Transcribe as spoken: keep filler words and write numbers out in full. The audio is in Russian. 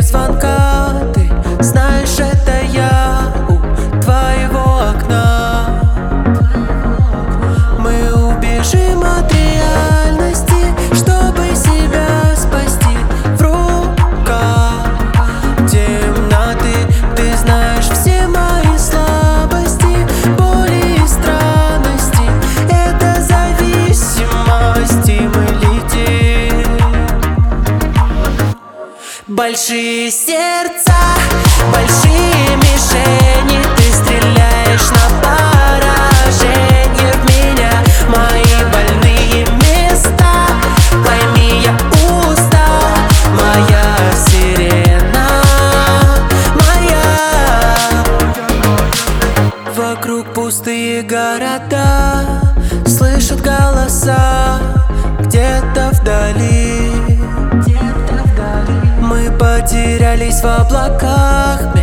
звонка. Ты знаешь, это я у твоего окна. Мы убежим от реальности, чтобы себя спасти. В руках темноты, ты знаешь все мои слабости, боли и странности. Это зависимости, мы летим. Большие сердца, большие мишени. Ты стреляешь на поражение в меня, мои больные места. Пойми, я устал, моя сирена, моя. Вокруг пустые города, слышат голоса где-то вдали. Мы потерялись в облаках.